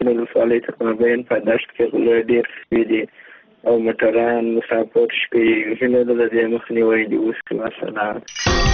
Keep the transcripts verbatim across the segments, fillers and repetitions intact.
سنګین ولسوالۍ څخه مابین په دشت کې غلو ډېر شوي دي او موټران مسافر شپې هیله ده د دې مخنیوی دې وشي. والسلام.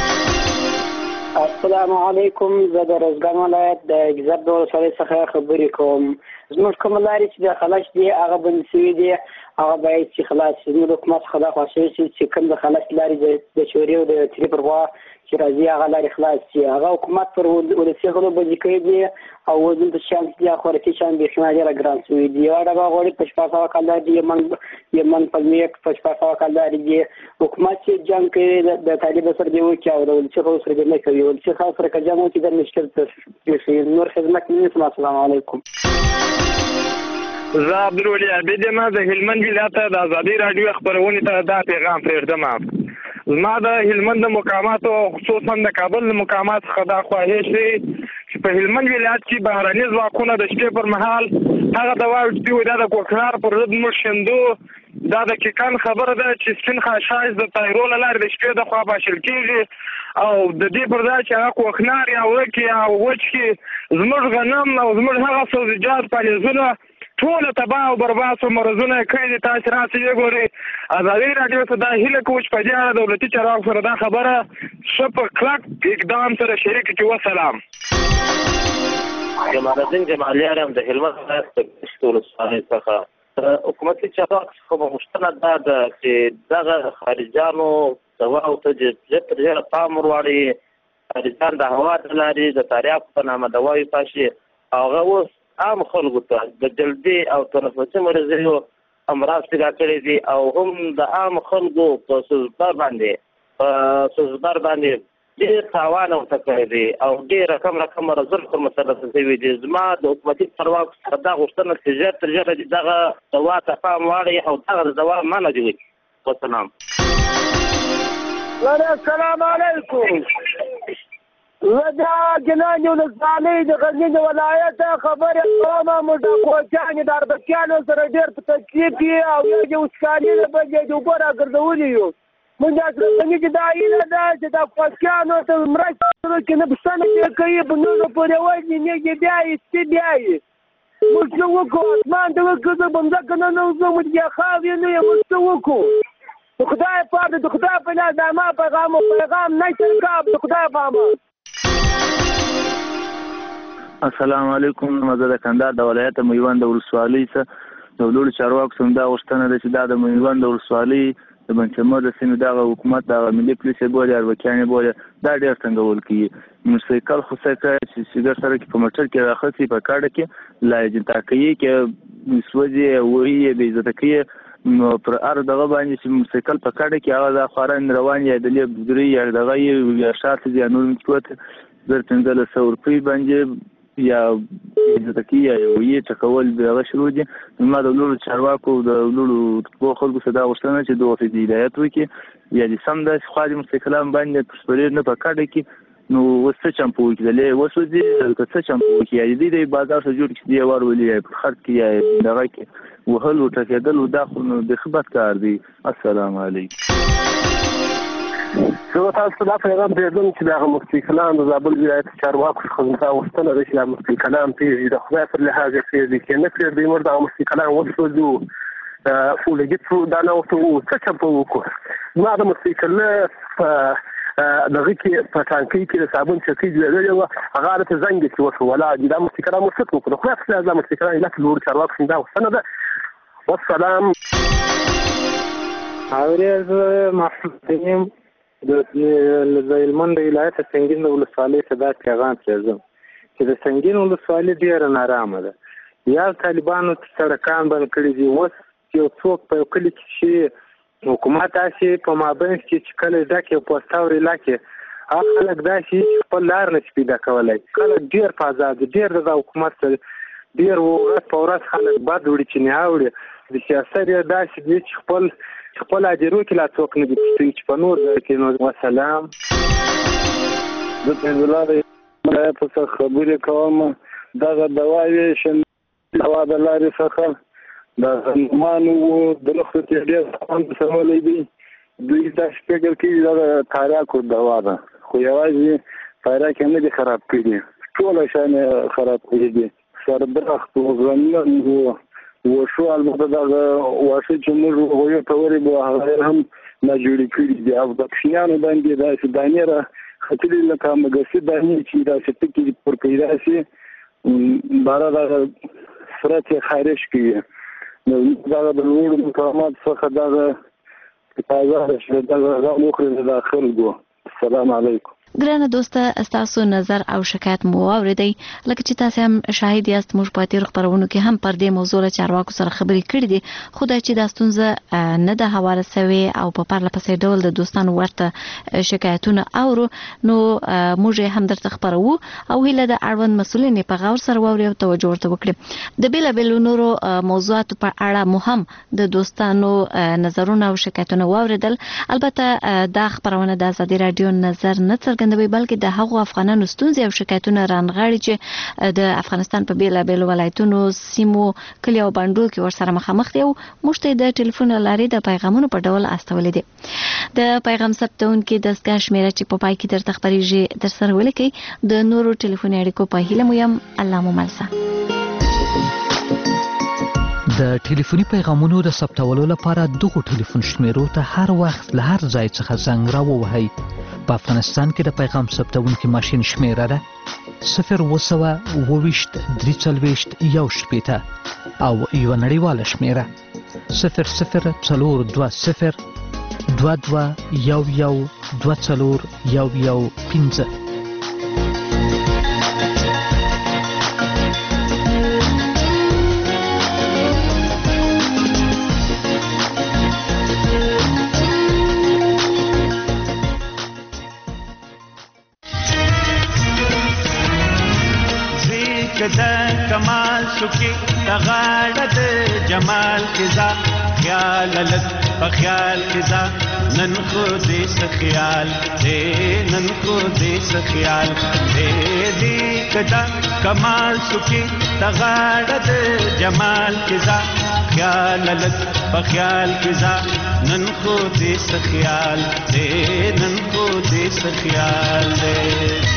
السلام علیکم. زه د روزګان ولایت د ګیزاب د ولسوالۍ څخه خبرې کوم. زموږ کومه لارې چې د خلاص دي هغه بند شوي دي، هغه باید چې خلاص شي. زموږ حکومت څخه دا خوښوي چې کوم د خلاص لارې د چورې او د تیرې پر غوا چې راځي هغه لارې خلاص شي. هغه حکومت پر ولسي غلو باندې کوي دي او دلته شیان دي خوراکي شیان بیخي ډېره ګران شوي دي. یوه ډبه غوړي په شپږ سوه کال دي، یمن یمن پلمې په شپږ سوه کال دي. حکومت چې جنګ کوي د طالب سره دی وکړي او د ولسي غلو سره دی نه کوي. ولسي غلو سره که جنګ وکړي د مشکل ته نور خدمت نه نسم. السلام علیکم. زه عبدالولي عبید یم د هلمند ولایت د ازادي راډیو خپرونې ته دا پیغام پرېږدم. زما د هلمند د مقاماتو خصوصا د کابل د مقامات څخه دا خواهش دی چې په هلمند ولایت کې بهرني ځواکونه د شپې پر مهال هغه دواوې چې دوی دا د کوکنار پر ضد موږ شندو دا د کیکان خبره ده چې سپین خاشاش د طایرو له لارې د شپې د خوا پاشل کېږي او د دې پر ځای چې هغه کوکنار یا ورکې یا وچ کې زموږ غنم او زموږ هغه سبزیجات پالیزونه ټول تباه او برباد او مرزونه کړي دي. تاسو راسي وګورئ. ازادي راډیو ته دا هیله کوم چې په دې اړه دولتي چارواکو سره دا خبره ښه په کلک اقدام سره شریک کړي. وسلام. جمال الدین جمالیان هم د هلمند ولایت د دشت ولسوالۍ څخه حکومتي چارواکو څخه غوښتنه دا ده چې دغه خارجیانو دواو ته ژر تر ژره پام ور واړوي. خارجیان د هوا د لارې د تریاکو په نامه دواوې پاشي. هغه اوس عام خلکو ته د جلدي او تنفسي مرضیو امراض پیدا کړي دي او هم د عام خلکو په سوزبر باندې په سوزبر باندې ډېر تاوان ورته کړی دی او ډېر رقم رقم مرضونه پر مسلط شوي دي. زما د حکومتي چارواکو څخه دا غوښتنه چې ژر تر ژره دغه دوا ته پام واړوي او دغه دوا منع دي وکړي. والسلام. السلام علیکم. زه د ګیلاني ولسوالۍ د غزني ولایت خبرې کوم. موږ د کوچیانو د اربکیانو سره ډېر په تکلیف یو او یو د وچکالي د بل د اوبو راګرځولي یو. موږ داسې چې دا هیله ده چې د کوچیانو ته مرسته وکړي، نه پوښتنه یې کوي په نورو پورې وایي نېږدې بیایي سپي بیایي. موږ څه وکړو؟ اسمان ته وکړو په مځکه نه نوځو، موږ بیا خاورې نه یو. موږ څه وکړو؟ د خدای پاک د خدای په لاس د ما پیغام او پیغام نشر کاب د خدای په امان. السلام علیکم. زه د کندهار د ولایت میوند ولسوالۍ څخه د لوړو چارواکو څخه دا غوښتنه ده چې دا د میوند ولسوالۍ د بنچمر د سیمې دغه حکومت دغه ملي پولیس یې بولي اربکیانې بولي دا ډېر څنګهول کېږي. موټرسایکل خو څه کوي چې سیګر سره کې په موټر کې راخسي په کاډه کې لا جنتا کوي کې سوځي وایي یې بې عزته کوي. نو پر هر دغه باندې چې موټرسایکل په کاډه کې هغه دا خواران روان یا د لیب ګري یا دغه یا شاته دي نور متوت زر پنځلس سوه روپۍ باندې یا عزت کی یا وی ټکول دغه شروع دي. ما د لوړو چارواکو د لوړو رتبو خلکو څخه دا غوښتنه چې دوی ته هدایت وکړي یا د سم داسې خوا د مستقلان باندې پسپرې نه په کاډه کې نو اوس څه چمپو وکړي وسوځي که څه چمپو وکړي یا د دې بازار څخه جوړ کړي دی ور ولي په خرڅ کې یا دغه کې وهل او ټکېدل او دا خو د خبرت کار دی. السلام علیکم. زه تاسو ته دا پیغام پرېږدم چې دغه مفتي کلام د زابل ولایت چارواکو څخه دا غوښتنه ده چې دا مفتي کلام پرېږدي. د خدای پر لحاظ یې پرېږدي، که نه پرېږدي موږ دغه مفتي کلام وسوځو ولګي څو دا نه ورته ووایو څه چمپه وکړو. زما د مفتي کلام په دغه کې په ټانکۍ کې د صابون چکۍ جوړېدلې وه هغه هلته زنګ کې وشو ولاړ دي. دا مفتي کلام ورڅه وکړو. د خدای پر لحاظ دا مفتي کلام علت لوړو چارواکو څخه دا غوښتنه ده. والسلام. اورېز محمود یم د هلمند ولایت سنګین ولسوالۍ څخه دا پیغام پرېږدم چې د سنګین ولسوالۍ ډېره نارامه ده. یا طالبانو سړکان بند کړي دي. اوس یو څوک په یو کلي کې چې حکومت داسې په مابینځ کې چې کله ډک یو پوسته او ریلا کې هغه خلک داسې چې خپل لار نه شي پیدا کولی. خلک ډېر په ازاد ډېر د حکومت سره ډېر ورځ په ورځ خلک بد وړي چې نه اوړي. د سیاست یې داسې دي چې خپل خپل اجرو کې لا څوک نه دي پوښتي چې په نور ځای کې نو. وسلام. زه فیضالله د ولایت څخه خبرې کوم. دغه دواوې شندې هوا د لارې څخه د غنمانو د لښتو ته ډېر خوند سولی دی. دوی داسې فکر کوي دغه تاریاکو دوا ده خو یوازې تاریاک یې نه دي خراب کړي، ټوله شیان یې خراب کړي دي. سردرخت و غنم و وشو البته دغه واښه چې موږ وغویو ته ورې به هغه هم ناجوړې کړي دي او د پښیانو باندې داسې دانې را ختلي لکه مګسي دانې چې داسې ټکي پر پیدا شي باره دغه سرعت یې خارش کوي نو دغه د لوړو مقامات څخه دغه تازه شي دغه غم وخوري د خلکو. السلام علیکم. ګرانه دوسته ستاسو نظر او شکایت مو واوریدئ لکه چې تاسو هم شاهد یاست موږ په تیر خبرونو کې هم پر دې موضوع له چارواکو سره خبرې کړې دي خو دا چې دا ستونزه نه ده هواره سوې او په پرله پسې ډول د دوستانو ورته شکایتونه اورو نو موږ هم درته خبرو او هیله د اړوند مسؤلین په غور سره واوري او توجه ورته وکړي د بیلابیلو نورو موضوعاتو په اړه مو هم د دوستانو نظرونه او شکایتونه واوریدل البته دا خبرونه د ازادي رادیو نظر نه څرګندوي بلکې د هغو افغانانو ستونزې او شکایتونه رانغاړي چې د افغانستان په بیلابیلو ولایتونو سیمو کلیو او بانډو کې ورسره مخامخ دي او موږ ته د ټلیفون له لارې د پیغامونو په ډول استولې دي د پیغام ثبتونکو دستګاه شمیره چې په پای کې درته خبرېږي در سره ولیکئ د نورو ټلیفوني اړیکو په هیله مو یم الله مو ملسه. د ټلیفوني پیغامونو د ثبتولو لپاره دغه ټلیفون شمیرو ته هر وخت له هر ځای څخه زنګ راووهئ. په افغانستان کې د پیغام ثبتونکي ماشین شمیره ده صفر اوه سوه اوه ویشت درې څلوېښت یو شپېته او یوه نړیواله شمیره صفر صفر څلور دوه صفر دوه دوه یو یو دوه څلور یو یو پنځه. کدا کمال سکی تغاړه د جمال کزا خیال لک په خیال کزا نن خو دې سخیال دې نن خو دې سخیال دې دې کدا کمال سکی تغاړه د جمال کزا خیال لک په خیال کزا نن خو دې سخیال دې نن خو دې سخیال دې.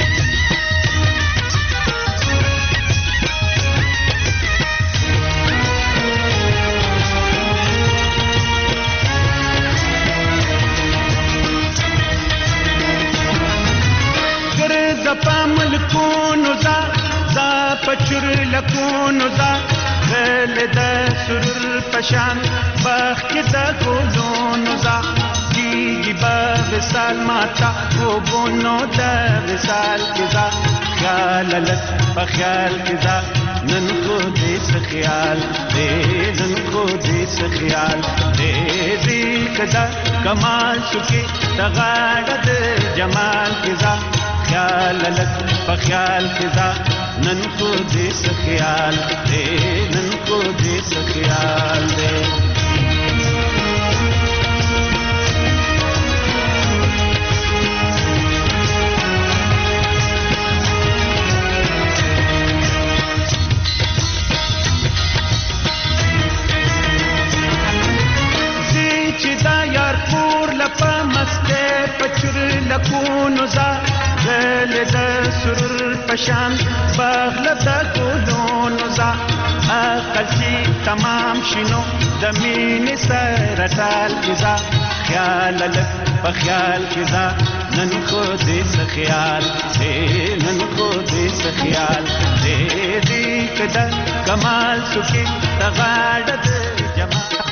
پامل کونو زا زا پچر لکونو زا غل د سرور پشان بخ د ګلونو زا دیږي با وسال ماتا و بونو د وسال کزا خیال لک په خیال کزا نن خو دې سخیال دې نن خو دې سخیال دې دې کدا کمال سکی تغاړه د جمال کزا خیال لک په خیال کزا نن خو دې سخیال دې نن خو دې سخیال دې. لکونو زا غل د سرور پشان بغل د ګلونو زا عقل چې تمام شینو د مینې سره ټال کزا خیال لک په خیال کزا نن خو دې سخیال دې نن خو دې سخیال دې دې کدا کمال سکی تغاړه د جمال